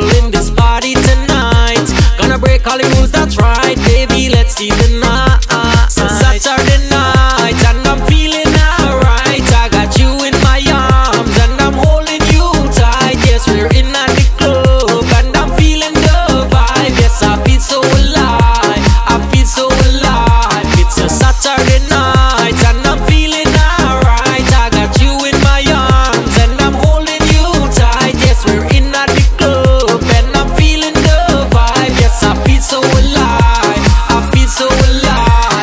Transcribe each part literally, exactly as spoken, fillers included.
trouble in this party tonight. Gonna break all the rules, that's right, baby, let's see the night. Saturday night and I'm feeling alright. I got you in my arms and I'm holding you tight. Yes, we're in at the club and I'm feeling the vibe. Yes, I feel so alive, I feel so alive. It's a Saturday night and I'm feeling alright. I got you in my arms and I'm holding you tight. Yes, we're in at the club and I'm feeling the vibe. Yes, I feel so alive, I feel so alive.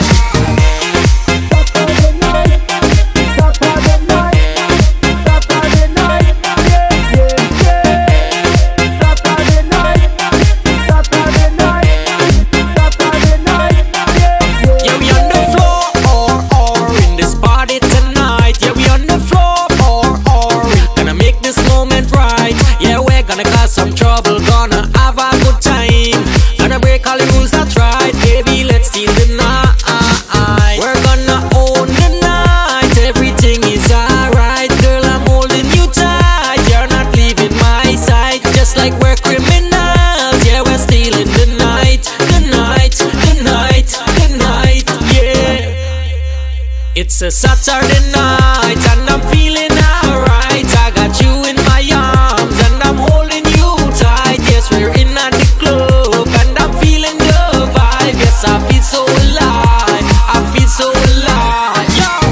Gonna cause some trouble, gonna have a good time. Gonna break all the rules, that's right, baby, let's steal the night. We're gonna own the night, everything is alright. Girl, I'm holding you tight, you're not leaving my side. Just like we're criminals, yeah, we're stealing the night. The night, the night, the night, yeah. It's a Saturday night and I'm feeling alright. I got you in my arms and I'm holding you tight. Yes, we're in at the club and I'm feeling the vibe. Yes, I feel so alive, I feel so alive.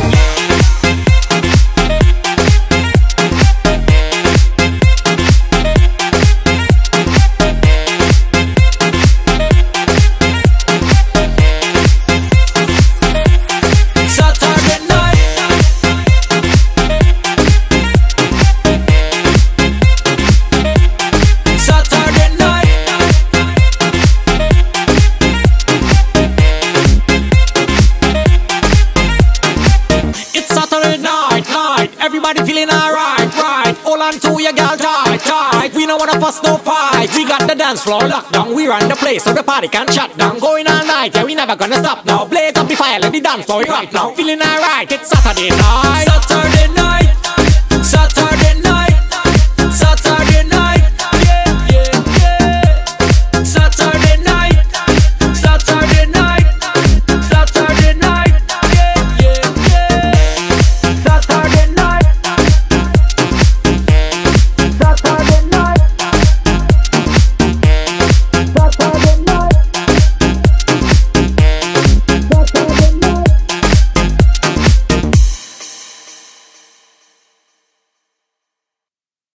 Saturday night. Saturday night. It's Saturday night, night. Everybody feeling alright, right. Hold on to your girl tight, tight. We don't wanna fuss, no fight. We got the dance floor locked down. We run the place so the party can't shut down. Going all night, yeah, we never gonna stop now. Blaze up the fire, let the dance floor right now. Feeling alright, it's Saturday night. Saturday night.